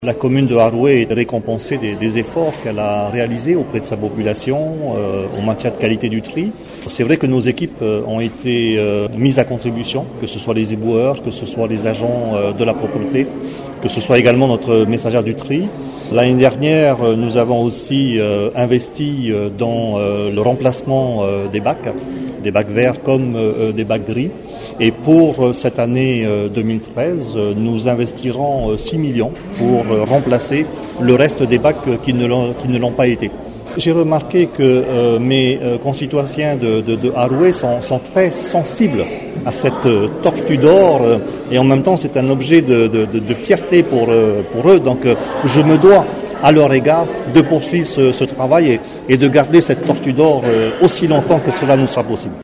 La commune de Haroué est récompensée des efforts qu'elle a réalisés auprès de sa population en matière de qualité du tri. C'est vrai que nos équipes ont été mises à contribution, que ce soit les éboueurs, que ce soit les agents de la propreté, que ce soit également notre messagère du tri. L'année dernière, nous avons aussi investi dans le remplacement des bacs verts comme des bacs gris. Et pour cette année 2013, nous investirons 6 millions pour remplacer le reste des bacs qui ne l'ont pas été. J'ai remarqué que mes concitoyens de Haroué sont très sensibles à cette tortue d'or et en même temps c'est un objet de fierté pour eux. Donc je me dois à leur égard de poursuivre ce travail et de garder cette tortue d'or aussi longtemps que cela nous sera possible.